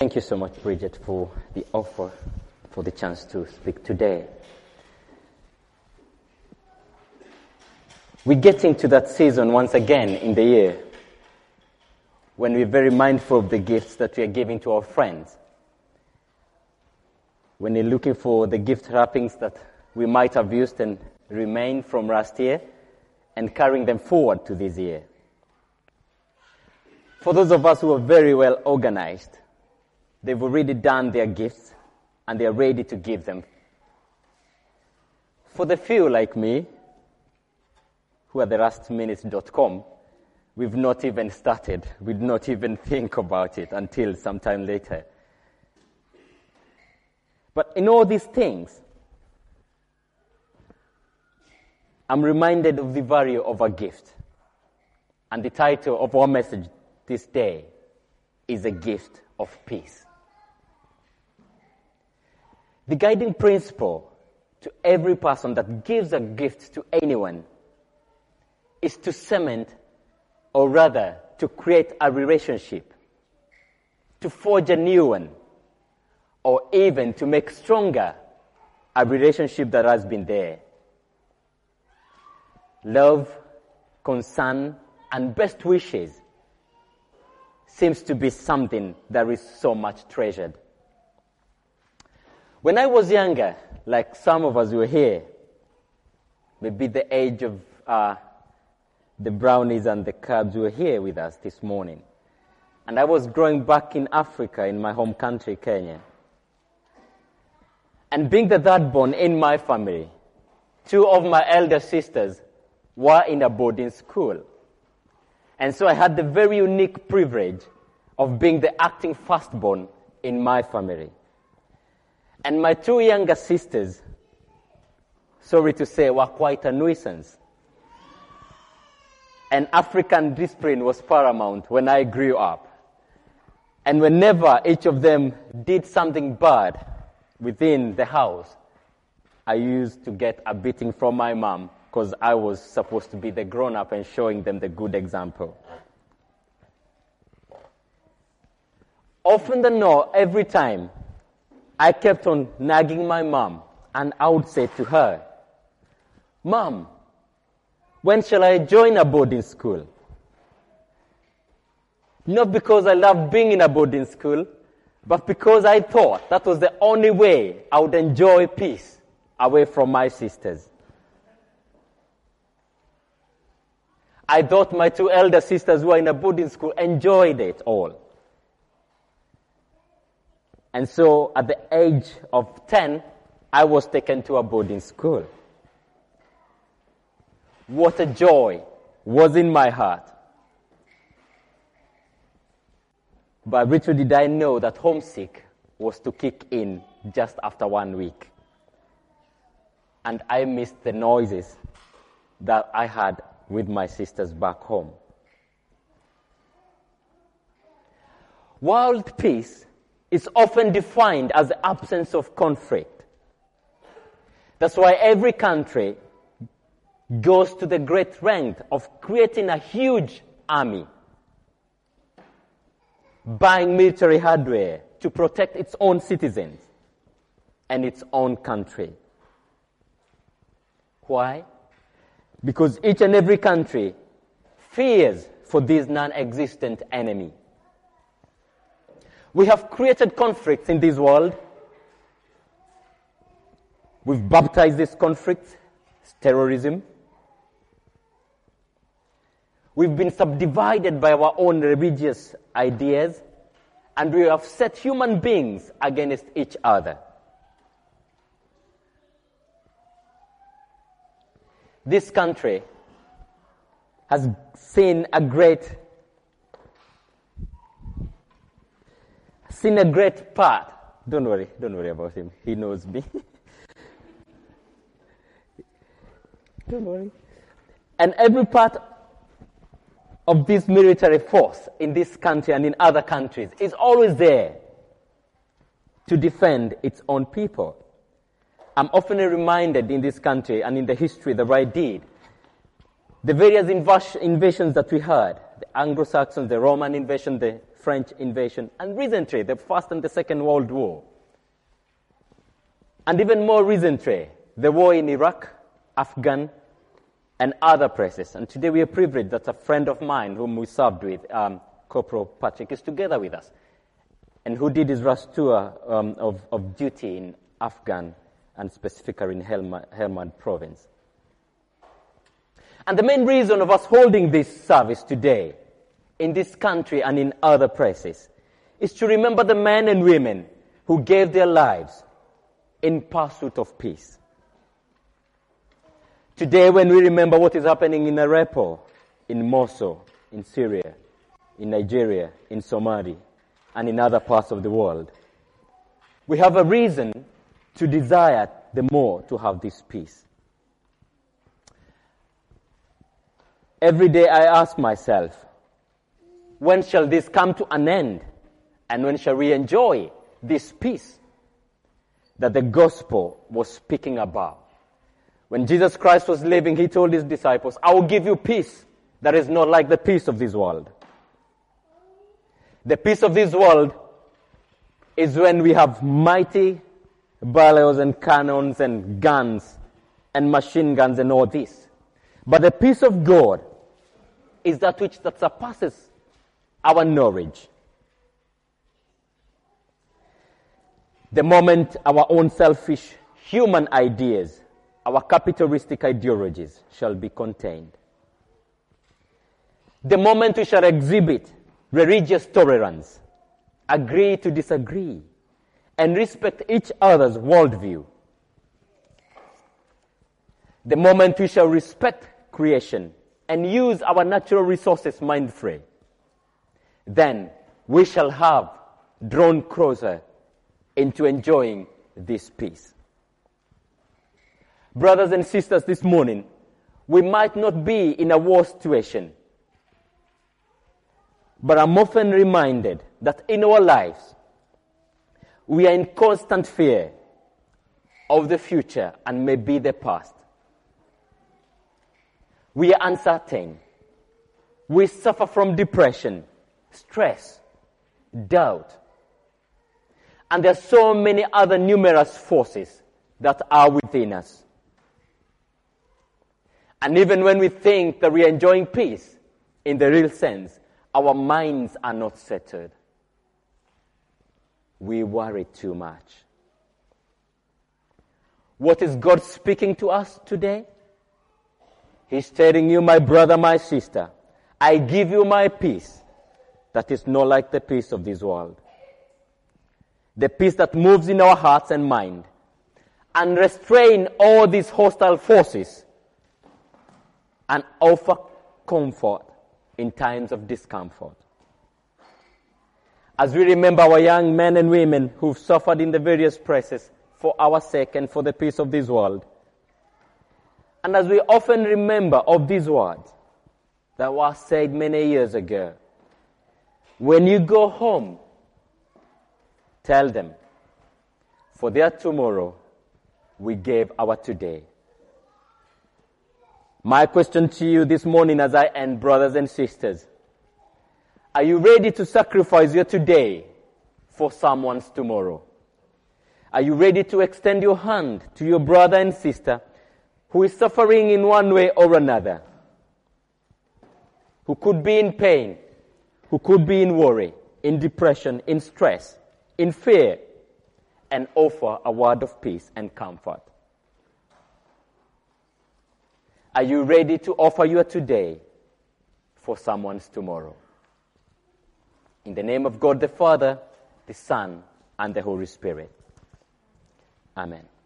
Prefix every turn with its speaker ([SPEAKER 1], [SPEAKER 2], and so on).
[SPEAKER 1] Thank you so much, Bridget, for the offer, for the chance to speak today. We're getting to that season once again in the year when we're very mindful of the gifts that we are giving to our friends. When we're looking for the gift wrappings that we might have used and remained from last year and carrying them forward to this year. For those of us who are very well organized, they've already done their gifts and they are ready to give them. For the few like me, who are the lastminutes.com, we've not even started. We did not even think about it until sometime later. But in all these things, I'm reminded of the value of a gift. And the title of our message this day is A Gift of Peace. The guiding principle to every person that gives a gift to anyone is to cement, or rather, to create a relationship, to forge a new one, or even to make stronger a relationship that has been there. Love, concern, and best wishes seems to be something that is so much treasured. When I was younger, like some of us were here, maybe the age of the brownies and the cubs were here with us this morning. And I was growing back in Africa, in my home country, Kenya. And being the third born in my family, two of my elder sisters were in a boarding school. And so I had the very unique privilege of being the acting firstborn in my family. And my two younger sisters, sorry to say, were quite a nuisance. And African discipline was paramount when I grew up. And whenever each of them did something bad within the house, I used to get a beating from my mom because I was supposed to be the grown-up and showing them the good example. Often than not, every time, I kept on nagging my mom, and I would say to her, "Mom, when shall I join a boarding school?" Not because I loved being in a boarding school, but because I thought that was the only way I would enjoy peace away from my sisters. I thought my two elder sisters who were in a boarding school enjoyed it all. And so at the age of 10, I was taken to a boarding school. What a joy was in my heart. But little did I know that homesick was to kick in just after 1 week. And I missed the noises that I had with my sisters back home. World peace is often defined as the absence of conflict. That's why every country goes to the great length of creating a huge army, buying military hardware to protect its own citizens and its own country. Why? Because each and every country fears for this non-existent enemy. We have created conflicts in this world. We've baptized this conflict as terrorism. We've been subdivided by our own religious ideas, and we have set human beings against each other. This country has seen a great part. Don't worry about him. He knows me. Don't worry. And every part of this military force in this country and in other countries is always there to defend its own people. I'm often reminded in this country and in the history that I did, the various invasions that we had the Anglo-Saxons, the Roman invasion, the French invasion, and recently, the First and the Second World War. And even more recently, the war in Iraq, Afghan, and other places. And today we are privileged that a friend of mine whom we served with, Corporal Patrick, is together with us, and who did his last tour of duty in Afghan and specifically in Helmand province. And the main reason of us holding this service today in this country and in other places is to remember the men and women who gave their lives in pursuit of peace. Today, when we remember what is happening in Aleppo, in Mosul, in Syria, in Nigeria, in Somalia, and in other parts of the world, we have a reason to desire the more to have this peace. Every day I ask myself, when shall this come to an end? And when shall we enjoy this peace that the gospel was speaking about? When Jesus Christ was living, he told his disciples, I will give you peace that is not like the peace of this world. The peace of this world is when we have mighty barrels and cannons and guns and machine guns and all this. But the peace of God is that which that surpasses our knowledge. The moment our own selfish human ideas, our capitalistic ideologies shall be contained. The moment we shall exhibit religious tolerance, agree to disagree, and respect each other's worldview. The moment we shall respect creation and use our natural resources mindfully, then we shall have drawn closer into enjoying this peace. Brothers and sisters, this morning, we might not be in a war situation, but I'm often reminded that in our lives, we are in constant fear of the future and maybe the past. We are uncertain. We suffer from depression, stress, doubt. And there are so many other numerous forces that are within us. And even when we think that we are enjoying peace, in the real sense, our minds are not settled. We worry too much. What is God speaking to us today? He's telling you, my brother, my sister, I give you my peace that is not like the peace of this world. The peace that moves in our hearts and mind and restrain all these hostile forces and offer comfort in times of discomfort. As we remember our young men and women who've suffered in the various places for our sake and for the peace of this world, and as we often remember of these words that were said many years ago, when you go home, tell them, for their tomorrow we gave our today. My question to you this morning as I end, brothers and sisters, are you ready to sacrifice your today for someone's tomorrow? Are you ready to extend your hand to your brother and sister who is suffering in one way or another, who could be in pain, who could be in worry, in depression, in stress, in fear, and offer a word of peace and comfort? Are you ready to offer your today for someone's tomorrow? In the name of God the Father, the Son, and the Holy Spirit. Amen.